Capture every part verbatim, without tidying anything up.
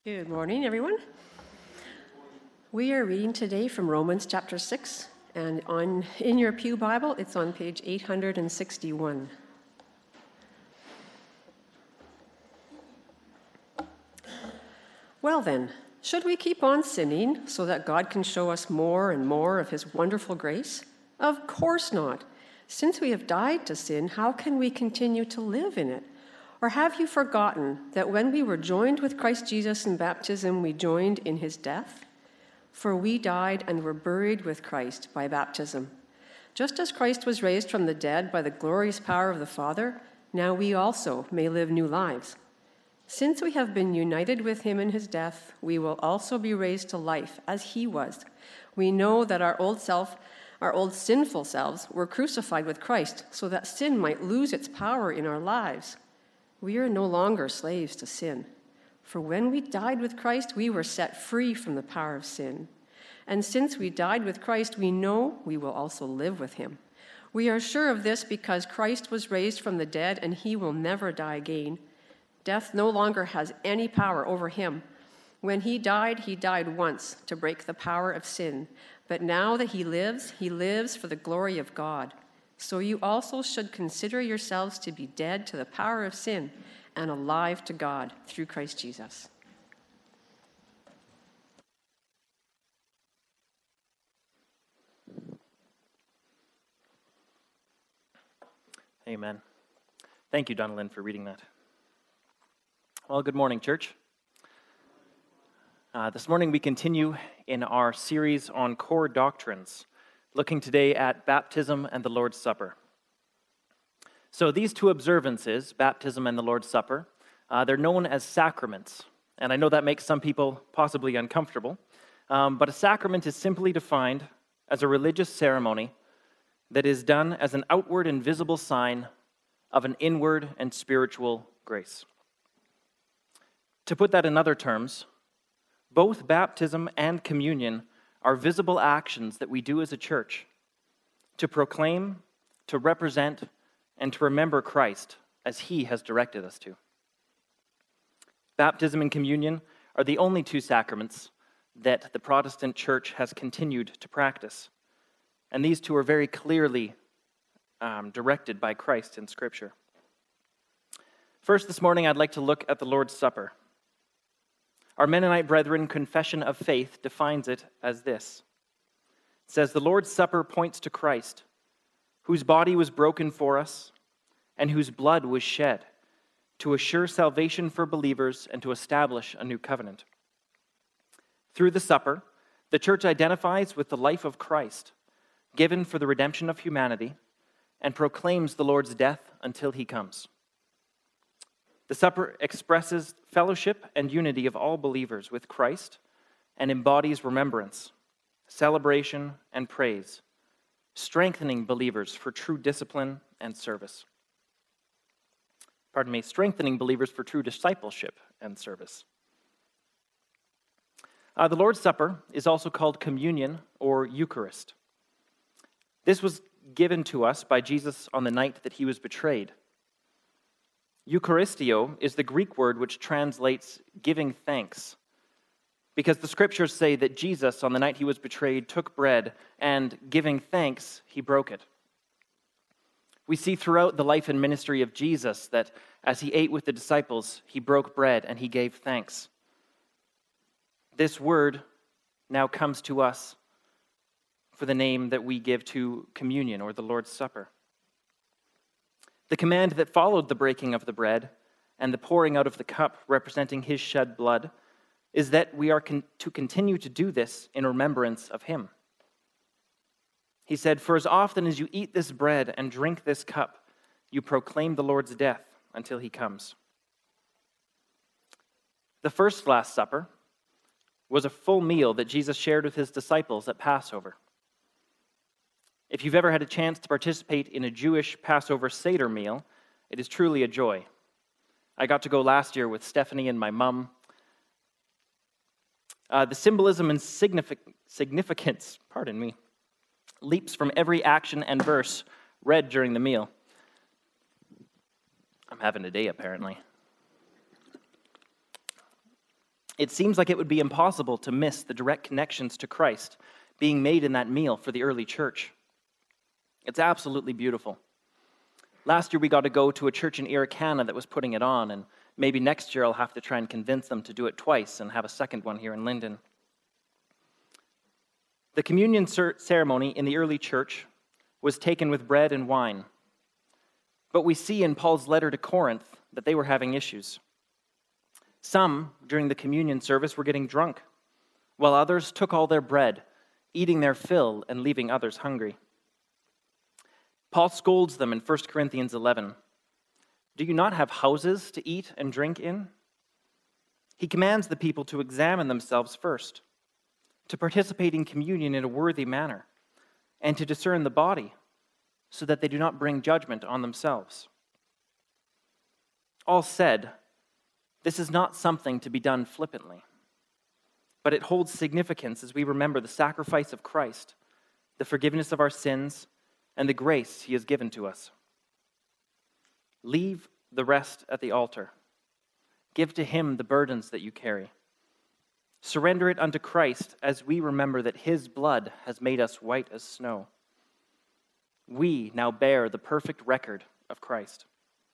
Good morning, everyone. We are reading today from Romans chapter six, and on in your Pew Bible, it's on page eight hundred sixty-one. Well then, should we keep on sinning so that God can show us more and more of his wonderful grace? Of course not. Since we have died to sin, how can we continue to live in it? Or have you forgotten that when we were joined with Christ Jesus in baptism, we joined in his death? For we died and were buried with Christ by baptism. Just as Christ was raised from the dead by the glorious power of the Father, now we also may live new lives. Since we have been united with him in his death, we will also be raised to life as he was. We know that our old self, our old sinful selves, were crucified with Christ so that sin might lose its power in our lives. We are no longer slaves to sin. For when we died with Christ, we were set free from the power of sin. And since we died with Christ, we know we will also live with him. We are sure of this because Christ was raised from the dead, and he will never die again. Death no longer has any power over him. When he died, he died once to break the power of sin. But now that he lives, he lives for the glory of God. So you also should consider yourselves to be dead to the power of sin and alive to God through Christ Jesus. Amen. Thank you, Donalyn, for reading that. Well, good morning, church. Uh, this morning we continue in our series on core doctrines, looking today at baptism and the Lord's Supper. So these two observances, baptism and the Lord's Supper, uh, they're known as sacraments. And I know that makes some people possibly uncomfortable, um, but a sacrament is simply defined as a religious ceremony that is done as an outward and visible sign of an inward and spiritual grace. To put that in other terms, both baptism and communion are visible actions that we do as a church to proclaim, to represent, and to remember Christ as he has directed us to. Baptism and communion are the only two sacraments that the Protestant church has continued to practice, and these two are very clearly um, directed by Christ in Scripture. First, this morning, I'd like to look at the Lord's Supper. Our Mennonite Brethren Confession of Faith defines it as this. It says, "The Lord's Supper points to Christ, whose body was broken for us and whose blood was shed to assure salvation for believers and to establish a new covenant. Through the supper, the church identifies with the life of Christ, given for the redemption of humanity, and proclaims the Lord's death until he comes. The supper expresses fellowship and unity of all believers with Christ and embodies remembrance, celebration, and praise, strengthening believers for true discipline and service. Pardon me, strengthening believers for true discipleship and service. Uh, the Lord's Supper is also called communion or Eucharist. This was given to us by Jesus on the night that he was betrayed. Eucharistio is the Greek word which translates giving thanks, because the scriptures say that Jesus, on the night he was betrayed, took bread and, giving thanks, he broke it. We see throughout the life and ministry of Jesus that as he ate with the disciples, he broke bread and he gave thanks. This word now comes to us for the name that we give to communion or the Lord's Supper. The command that followed the breaking of the bread and the pouring out of the cup representing his shed blood is that we are con- to continue to do this in remembrance of him. He said, "For as often as you eat this bread and drink this cup, you proclaim the Lord's death until he comes." The first Last Supper was a full meal that Jesus shared with his disciples at Passover. If you've ever had a chance to participate in a Jewish Passover Seder meal, it is truly a joy. I got to go last year with Stephanie and my mom. Uh, the symbolism and signific- significance, pardon me, leaps from every action and verse read during the meal. I'm having a day, apparently. It seems like it would be impossible to miss the direct connections to Christ being made in that meal for the early church. It's absolutely beautiful. Last year we got to go to a church in Irricana that was putting it on, and maybe next year I'll have to try and convince them to do it twice and have a second one here in Linden. The communion ceremony in the early church was taken with bread and wine. But we see in Paul's letter to Corinth that they were having issues. Some, during the communion service, were getting drunk, while others took all their bread, eating their fill and leaving others hungry. Paul scolds them in First Corinthians eleven. Do you not have houses to eat and drink in? He commands the people to examine themselves first, to participate in communion in a worthy manner, and to discern the body, so that they do not bring judgment on themselves. All said, this is not something to be done flippantly, but it holds significance as we remember the sacrifice of Christ, the forgiveness of our sins, and the grace he has given to us. Leave the rest at the altar. Give to him the burdens that you carry. Surrender it unto Christ as we remember that his blood has made us white as snow. We now bear the perfect record of Christ.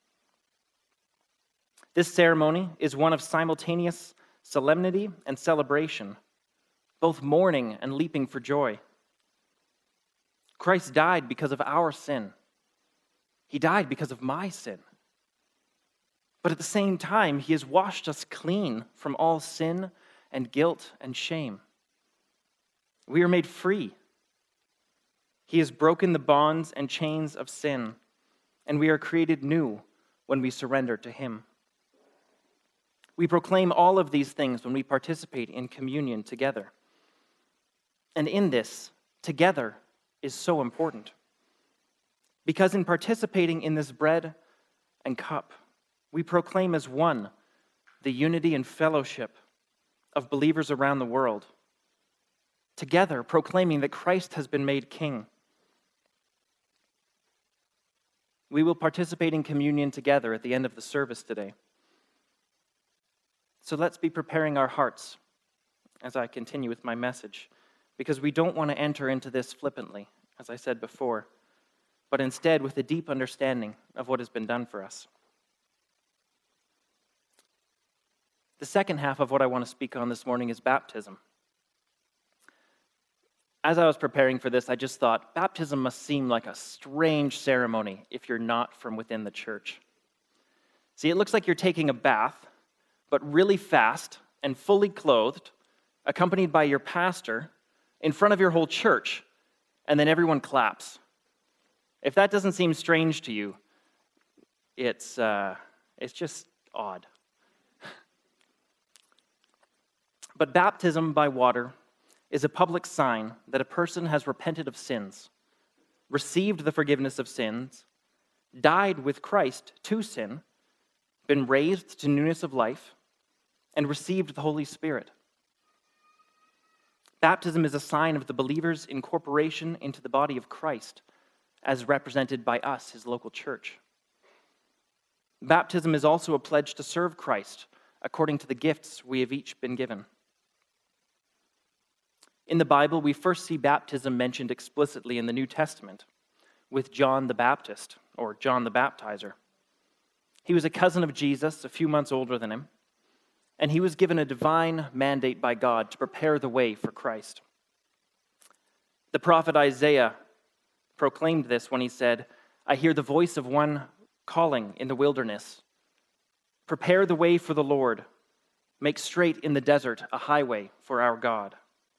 This ceremony is one of simultaneous solemnity and celebration, both mourning and leaping for joy. Christ died because of our sin. He died because of my sin. But at the same time, he has washed us clean from all sin and guilt and shame. We are made free. He has broken the bonds and chains of sin, and we are created new when we surrender to him. We proclaim all of these things when we participate in communion together. And in this, together is so important. Because in participating in this bread and cup, we proclaim as one the unity and fellowship of believers around the world, together proclaiming that Christ has been made king. We will participate in communion together at the end of the service today. So let's be preparing our hearts as I continue with my message, because we don't want to enter into this flippantly, as I said before, but instead with a deep understanding of what has been done for us. The second half of what I want to speak on this morning is baptism. As I was preparing for this, I just thought, baptism must seem like a strange ceremony if you're not from within the church. See, it looks like you're taking a bath, but really fast and fully clothed, accompanied by your pastor, in front of your whole church, and then everyone claps. If that doesn't seem strange to you, it's uh, it's just odd. But baptism by water is a public sign that a person has repented of sins, received the forgiveness of sins, died with Christ to sin, been raised to newness of life, and received the Holy Spirit. Baptism is a sign of the believer's incorporation into the body of Christ, as represented by us, his local church. Baptism is also a pledge to serve Christ according to the gifts we have each been given. In the Bible, we first see baptism mentioned explicitly in the New Testament with John the Baptist, or John the Baptizer. He was a cousin of Jesus, a few months older than him, and he was given a divine mandate by God to prepare the way for Christ. The prophet Isaiah proclaimed this when he said, I hear the voice of one calling in the wilderness, prepare the way for the Lord, make straight in the desert a highway for our God.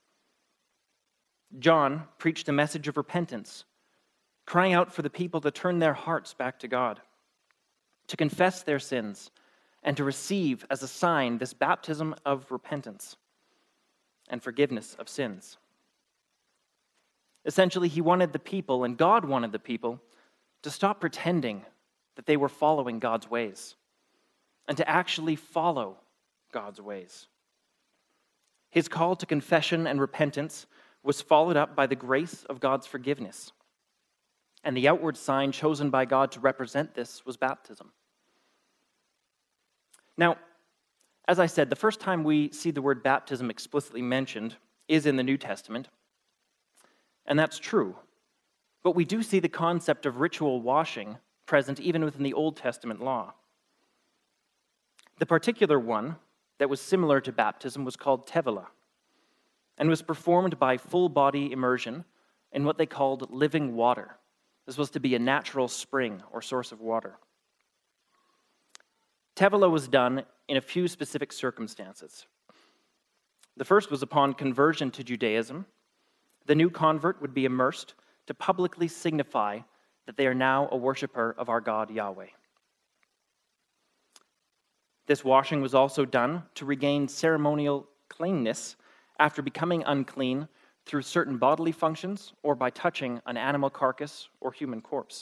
John preached a message of repentance, crying out for the people to turn their hearts back to God, to confess their sins, and to receive as a sign this baptism of repentance and forgiveness of sins. Essentially, he wanted the people, and God wanted the people, to stop pretending that they were following God's ways and to actually follow God's ways. His call to confession and repentance was followed up by the grace of God's forgiveness. And the outward sign chosen by God to represent this was baptism. Now, As I said, the first time we see the word baptism explicitly mentioned is in the New Testament, and that's true. But we do see the concept of ritual washing present even within the Old Testament law. The particular one that was similar to baptism was called tevilah, and was performed by full-body immersion in what they called living water. This was to be a natural spring or source of water. Tevilah was done in a few specific circumstances. The first was upon conversion to Judaism. The new convert would be immersed to publicly signify that they are now a worshiper of our God Yahweh. This washing was also done to regain ceremonial cleanness after becoming unclean through certain bodily functions or by touching an animal carcass or human corpse.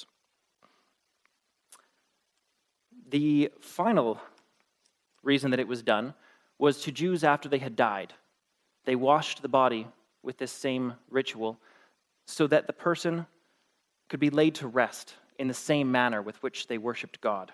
The final reason that it was done was to Jews after they had died. They washed the body with this same ritual so that the person could be laid to rest in the same manner with which they worshiped God.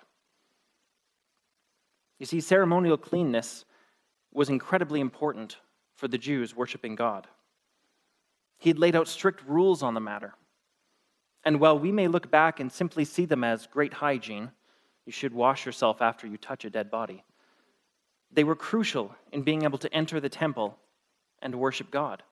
You see, ceremonial cleanness was incredibly important for the Jews worshiping God. He had laid out strict rules on the matter. And while we may look back and simply see them as great hygiene, you should wash yourself after you touch a dead body, they were crucial in being able to enter the temple and worship God.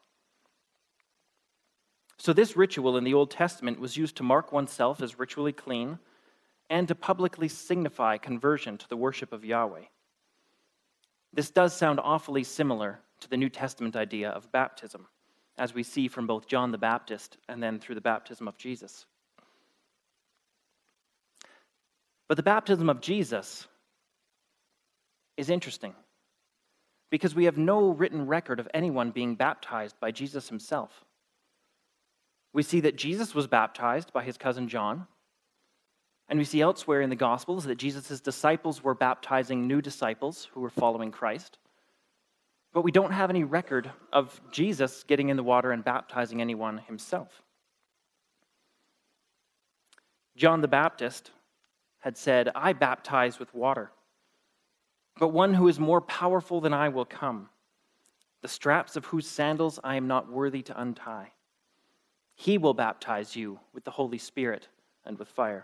So this ritual in the Old Testament was used to mark oneself as ritually clean and to publicly signify conversion to the worship of Yahweh. This does sound awfully similar to the New Testament idea of baptism, as we see from both John the Baptist and then through the baptism of Jesus. But the baptism of Jesus is interesting because we have no written record of anyone being baptized by Jesus himself. We see that Jesus was baptized by his cousin John, and we see elsewhere in the Gospels that Jesus' disciples were baptizing new disciples who were following Christ. But we don't have any record of Jesus getting in the water and baptizing anyone himself. John the Baptist had said, "I baptize with water, but one who is more powerful than I will come, the straps of whose sandals I am not worthy to untie. He will baptize you with the Holy Spirit and with fire."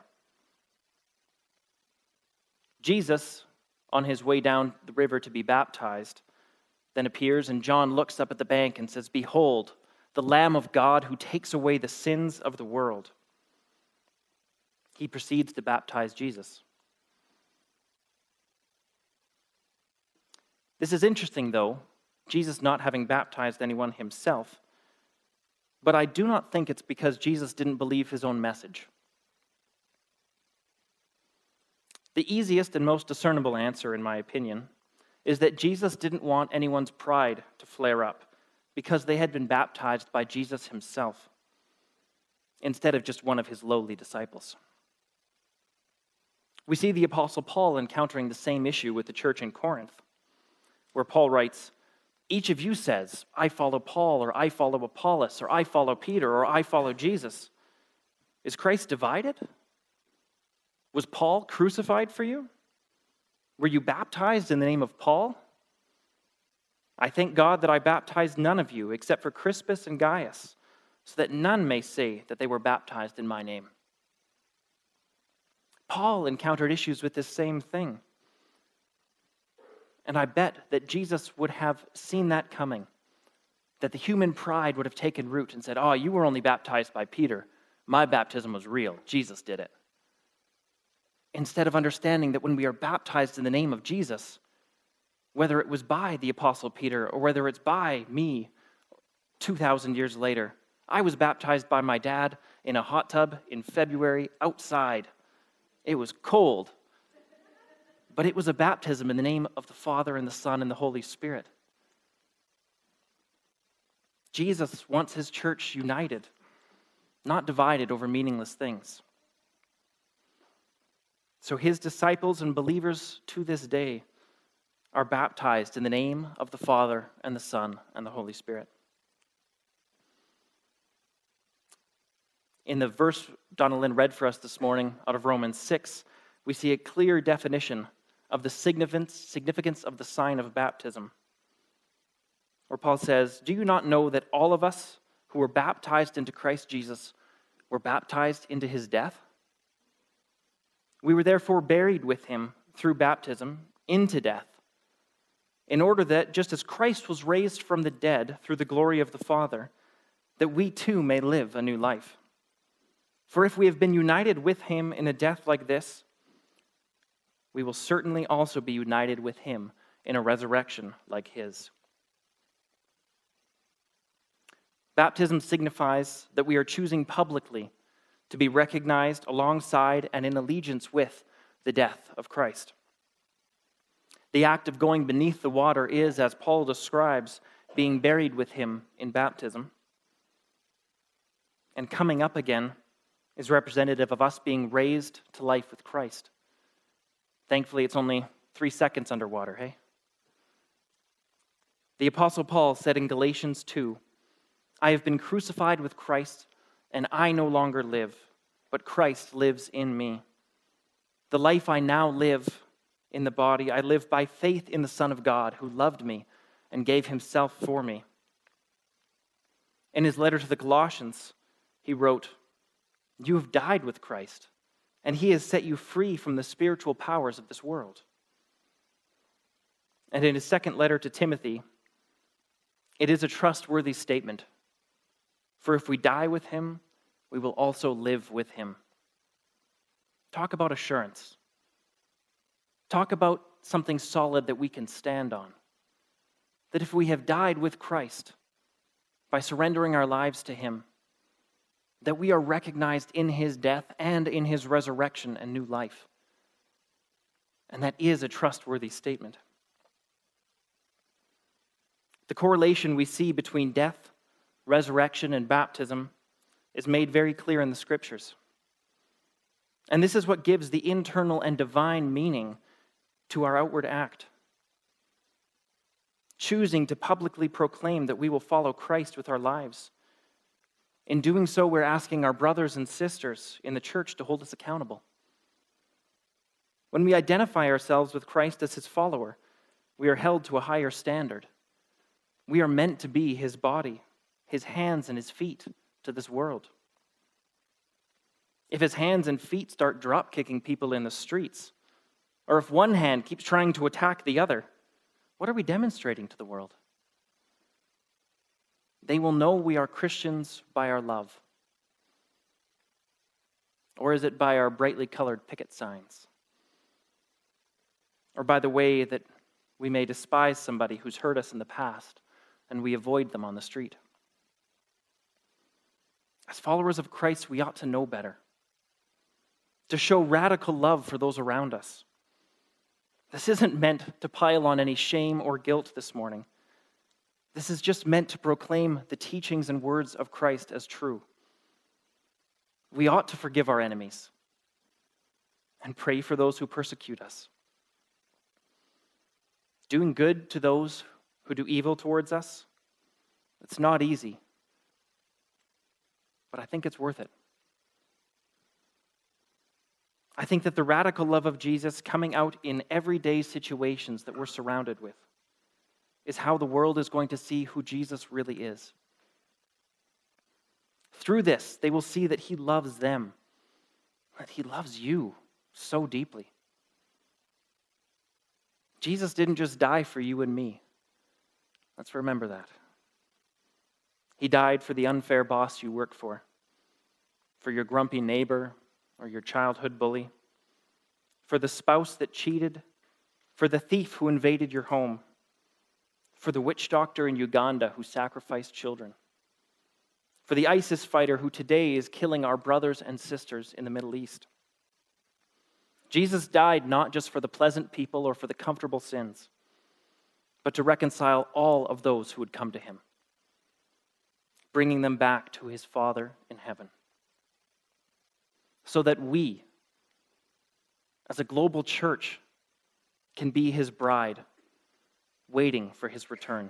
Jesus, on his way down the river to be baptized, then appears, and John looks up at the bank and says, "Behold, the Lamb of God who takes away the sins of the world." He proceeds to baptize Jesus. This is interesting, though, Jesus not having baptized anyone himself, but I do not think it's because Jesus didn't believe his own message. The easiest and most discernible answer, in my opinion, is that Jesus didn't want anyone's pride to flare up because they had been baptized by Jesus himself, instead of just one of his lowly disciples. We see the Apostle Paul encountering the same issue with the church in Corinth, where Paul writes, "Each of you says, 'I follow Paul,' or 'I follow Apollos,' or 'I follow Peter,' or 'I follow Jesus.' Is Christ divided? Was Paul crucified for you? Were you baptized in the name of Paul? I thank God that I baptized none of you except for Crispus and Gaius, so that none may say that they were baptized in my name." Paul encountered issues with this same thing. And I bet that Jesus would have seen that coming, that the human pride would have taken root and said, "Oh, you were only baptized by Peter. My baptism was real. Jesus did it." Instead of understanding that when we are baptized in the name of Jesus, whether it was by the Apostle Peter or whether it's by me two thousand years later, I was baptized by my dad in a hot tub in February outside. It was cold, but it was a baptism in the name of the Father and the Son and the Holy Spirit. Jesus wants his church united, not divided over meaningless things. So his disciples and believers to this day are baptized in the name of the Father and the Son and the Holy Spirit. In the verse Donna Lynn read for us this morning out of Romans six, we see a clear definition of the significance, significance of the sign of baptism, where Paul says, "Do you not know that all of us who were baptized into Christ Jesus were baptized into his death? We were therefore buried with him through baptism into death, in order that, just as Christ was raised from the dead through the glory of the Father, that we too may live a new life. For if we have been united with him in a death like this, we will certainly also be united with him in a resurrection like his." Baptism signifies that we are choosing publicly to be recognized alongside and in allegiance with the death of Christ. The act of going beneath the water is, as Paul describes, being buried with him in baptism. And coming up again is representative of us being raised to life with Christ. Thankfully, it's only three seconds underwater, hey? The Apostle Paul said in Galatians two, "I have been crucified with Christ, and I no longer live, but Christ lives in me. The life I now live in the body, I live by faith in the Son of God, who loved me and gave himself for me." In his letter to the Colossians, he wrote, "You have died with Christ, and he has set you free from the spiritual powers of this world." And in his second letter to Timothy, it is a trustworthy statement. "For if we die with him, we will also live with him." Talk about assurance. Talk about something solid that we can stand on. That if we have died with Christ by surrendering our lives to him, that we are recognized in his death and in his resurrection and new life. And that is a trustworthy statement. The correlation we see between death, resurrection, and baptism is made very clear in the Scriptures. And this is what gives the internal and divine meaning to our outward act. Choosing to publicly proclaim that we will follow Christ with our lives. In doing so, we're asking our brothers and sisters in the church to hold us accountable. When we identify ourselves with Christ as his follower, we are held to a higher standard. We are meant to be his body, his hands and his feet to this world. If his hands and feet start drop-kicking people in the streets, or if one hand keeps trying to attack the other, what are we demonstrating to the world? They will know we are Christians by our love. Or is it by our brightly colored picket signs? Or by the way that we may despise somebody who's hurt us in the past and we avoid them on the street? As followers of Christ, we ought to know better. To show radical love for those around us. This isn't meant to pile on any shame or guilt this morning. This is just meant to proclaim the teachings and words of Christ as true. We ought to forgive our enemies and pray for those who persecute us. Doing good to those who do evil towards us, it's not easy, but I think it's worth it. I think that the radical love of Jesus coming out in everyday situations that we're surrounded with is how the world is going to see who Jesus really is. Through this, they will see that he loves them, that he loves you so deeply. Jesus didn't just die for you and me. Let's remember that. He died for the unfair boss you work for, for your grumpy neighbor or your childhood bully, for the spouse that cheated, for the thief who invaded your home, for the witch doctor in Uganda who sacrificed children, for the ISIS fighter who today is killing our brothers and sisters in the Middle East. Jesus died not just for the pleasant people or for the comfortable sins, but to reconcile all of those who would come to him, bringing them back to his Father in heaven, so that we, as a global church, can be his bride, waiting for his return.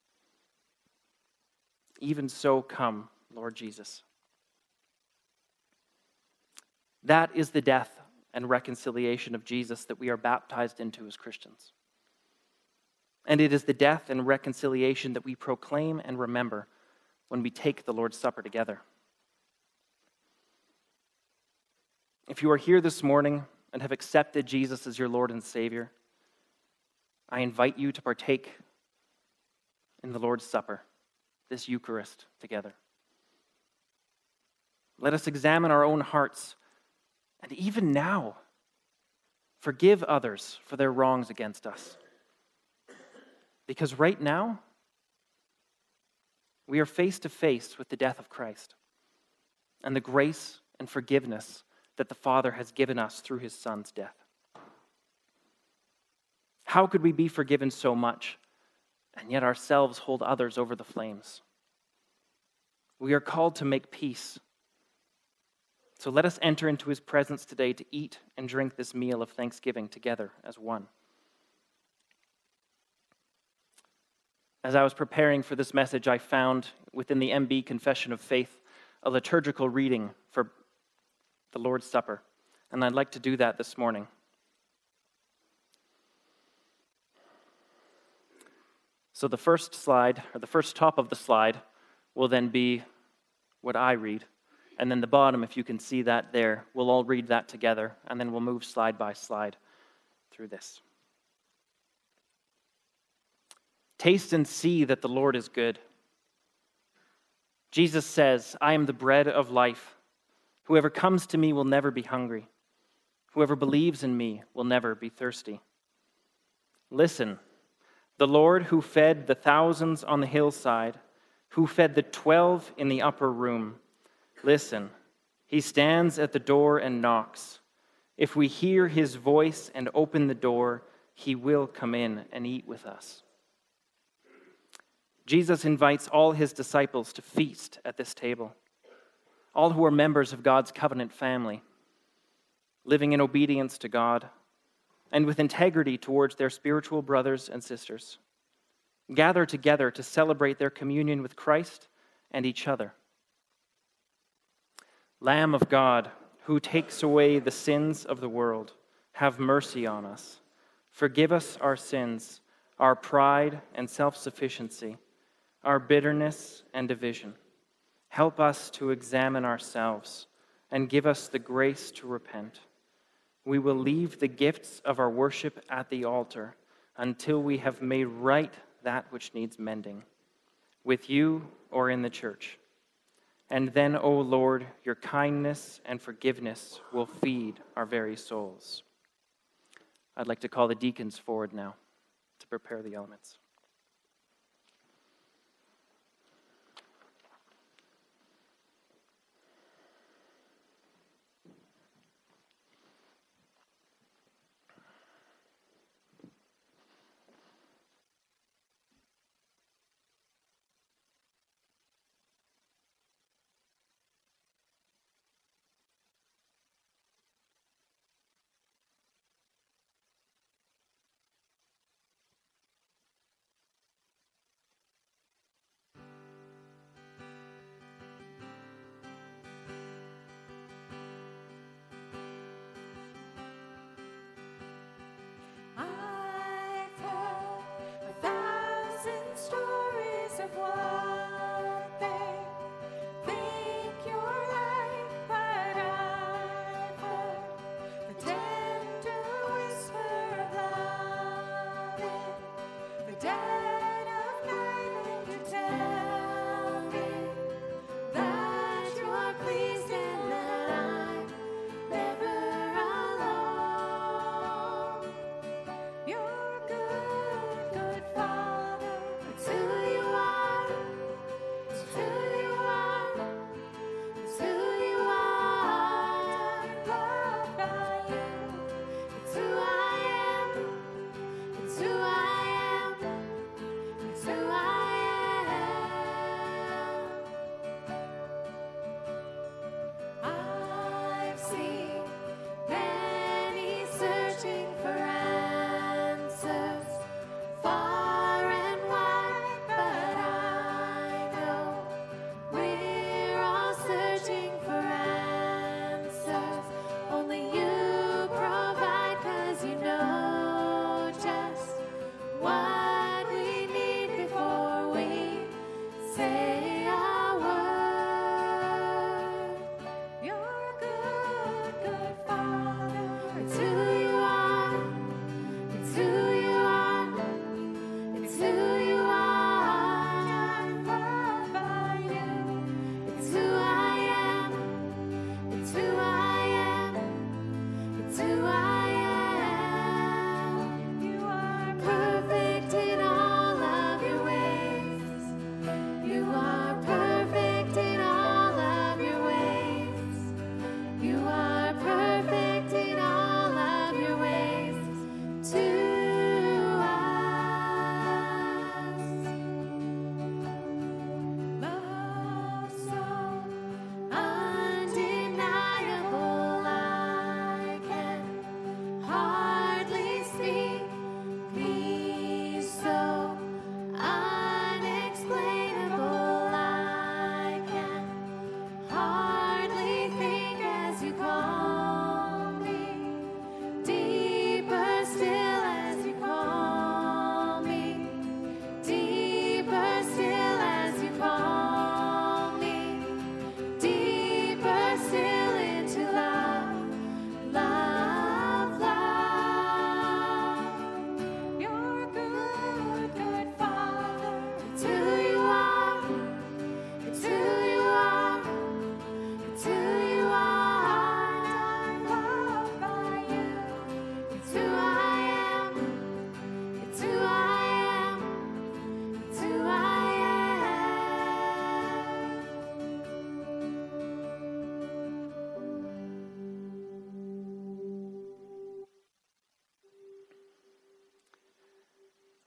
Even so, come, Lord Jesus. That is the death and reconciliation of Jesus that we are baptized into as Christians. And it is the death and reconciliation that we proclaim and remember when we take the Lord's Supper together. If you are here this morning and have accepted Jesus as your Lord and Savior, I invite you to partake in the Lord's Supper, this Eucharist, together. Let us examine our own hearts, and even now, forgive others for their wrongs against us. Because right now, we are face to face with the death of Christ and the grace and forgiveness that the Father has given us through his Son's death. How could we be forgiven so much and yet ourselves hold others over the flames? We are called to make peace. So let us enter into his presence today to eat and drink this meal of thanksgiving together as one. As I was preparing for this message, I found within the M B Confession of Faith a liturgical reading for the Lord's Supper, and I'd like to do that this morning. So the first slide, or the first top of the slide, will then be what I read. And then the bottom, if you can see that there, we'll all read that together, and then we'll move slide by slide through this. Taste and see that the Lord is good. Jesus says, I am the bread of life. Whoever comes to me will never be hungry. Whoever believes in me will never be thirsty. Listen, the Lord who fed the thousands on the hillside, who fed the twelve in the upper room, listen, he stands at the door and knocks. If we hear his voice and open the door, he will come in and eat with us. Jesus invites all his disciples to feast at this table, all who are members of God's covenant family, living in obedience to God and with integrity towards their spiritual brothers and sisters, gather together to celebrate their communion with Christ and each other. Lamb of God, who takes away the sins of the world, have mercy on us. Forgive us our sins, our pride and self-sufficiency, our bitterness and division. Help us to examine ourselves and give us the grace to repent. We will leave the gifts of our worship at the altar until we have made right that which needs mending, with you or in the church. And then, O Lord, your kindness and forgiveness will feed our very souls. I'd like to call the deacons forward now to prepare the elements.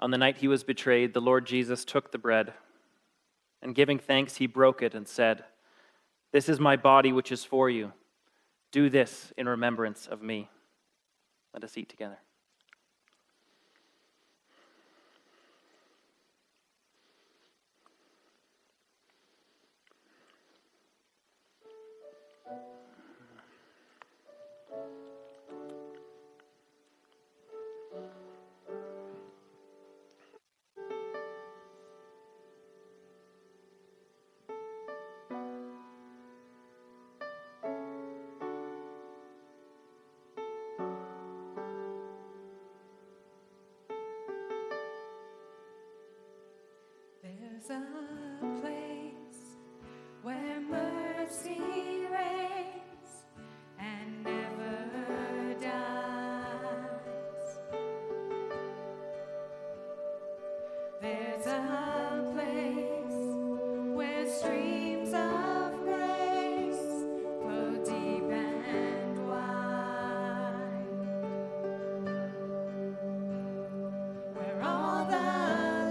On the night he was betrayed, the Lord Jesus took the bread, and giving thanks, he broke it and said, "This is my body which is for you. Do this in remembrance of me." Let us eat together. There's a place where mercy reigns and never dies. There's a place where streams of grace flow deep and wide, where all the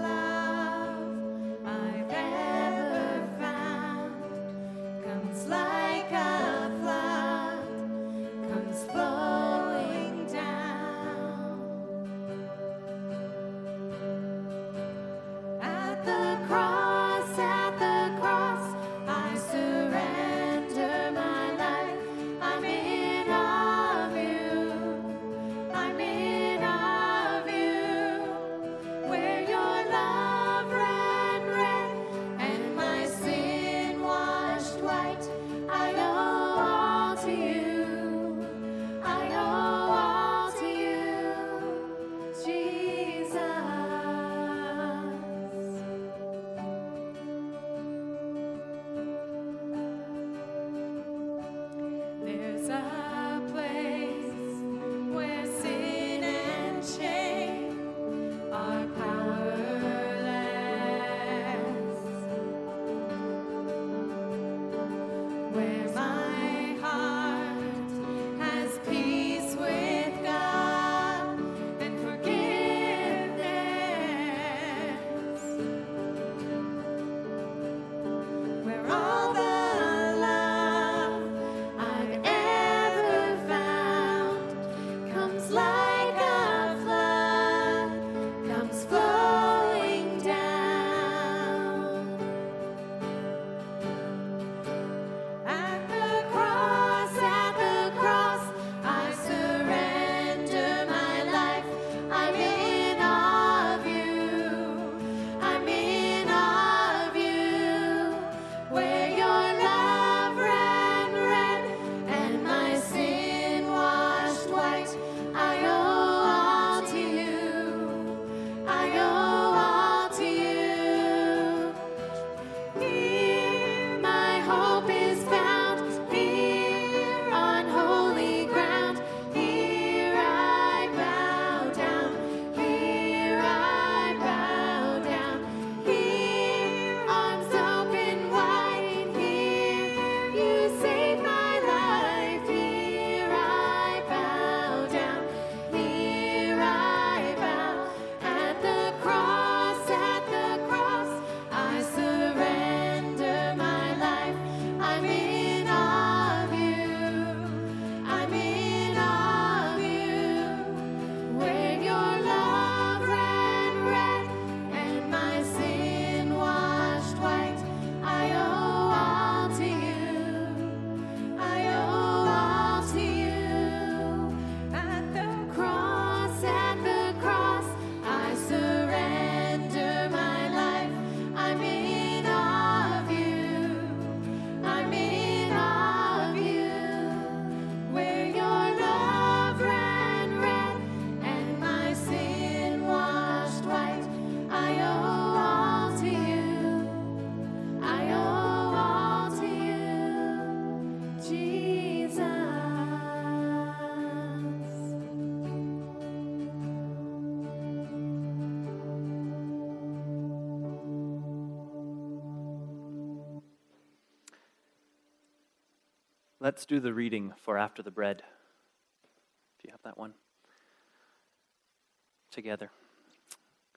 Let's do the reading for after the bread. Do you have that one? Together.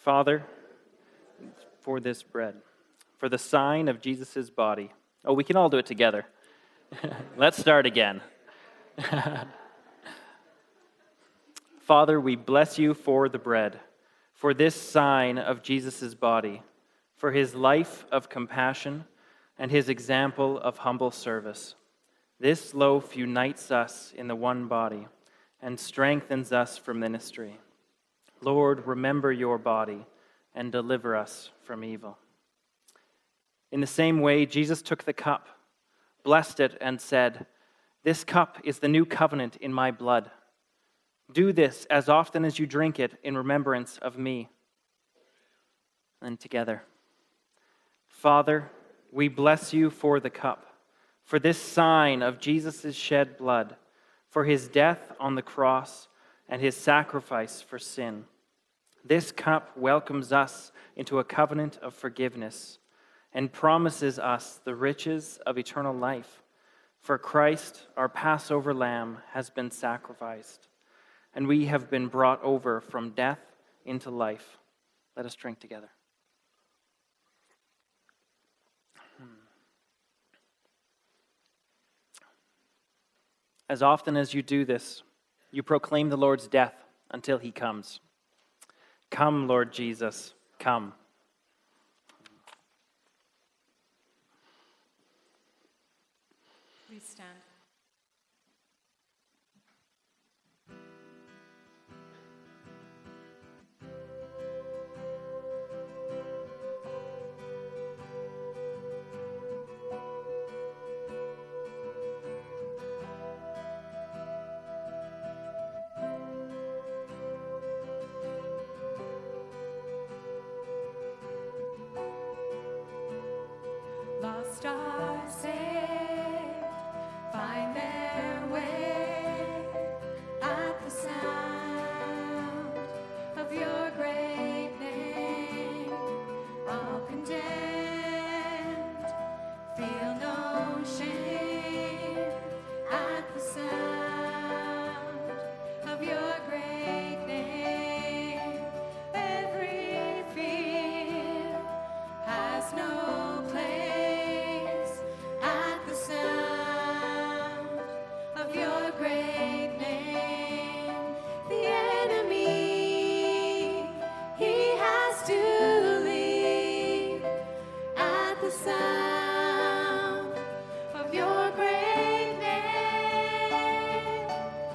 Father, for this bread, for the sign of Jesus' body. Oh, we can all do it together. Let's start again. Father, we bless you for the bread, for this sign of Jesus' body, for his life of compassion and his example of humble service. This loaf unites us in the one body and strengthens us for ministry. Lord, remember your body and deliver us from evil. In the same way, Jesus took the cup, blessed it, and said, "This cup is the new covenant in my blood. Do this as often as you drink it in remembrance of me." And together, Father, we bless you for the cup, for this sign of Jesus' shed blood, for his death on the cross and his sacrifice for sin. This cup welcomes us into a covenant of forgiveness and promises us the riches of eternal life. For Christ, our Passover lamb, has been sacrificed, and we have been brought over from death into life. Let us drink together. As often as you do this, you proclaim the Lord's death until he comes. Come, Lord Jesus, come. Please stand. Lost are saved, find their way at the sound of your great name. All condemned, feel no shame at the sound of your great name. Every fear has no place at the sound of your great name. The enemy, he has to leave at the sound of your great name.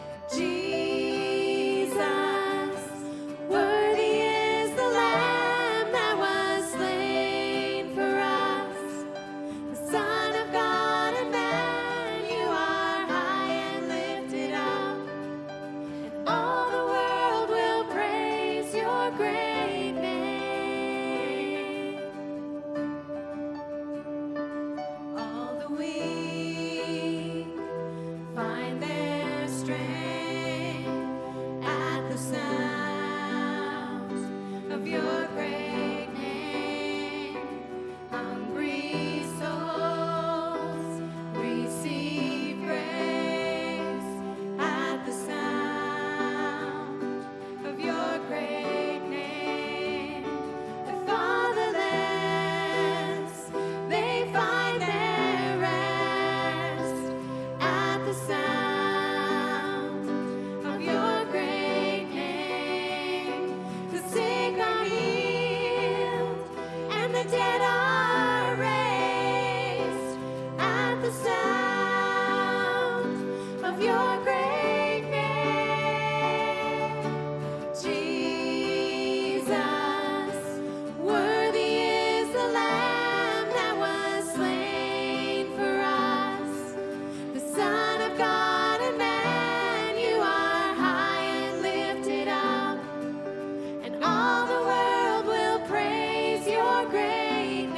Jesus, worthy is the Lamb that was slain for us. The Son of God and man, you are high and lifted up, and all the world will praise your great name. All the weak find their strength at the sound of your great name. Hungry souls receive grace at the sound of your great name. The fatherless, they find their rest at the sound of your great name. The sick are healed and the dead are raised at the sound of your great name. Jesus, worthy is the Lamb that was slain for us. The Son of God and man, you are high and lifted up, and all the world will praise your great name.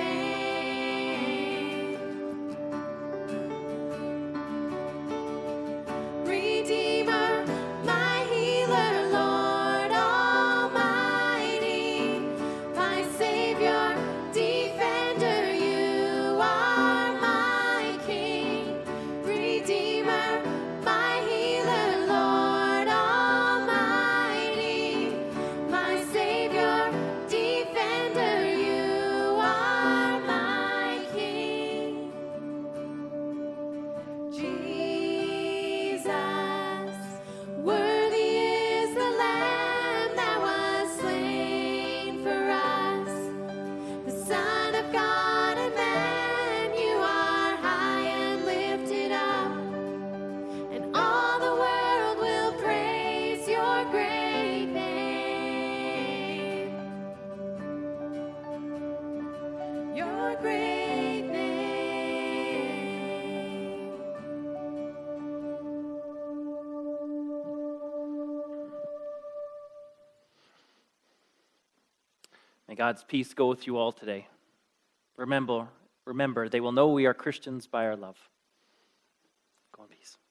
God's peace go with you all today. Remember, remember, they will know we are Christians by our love. Go in peace.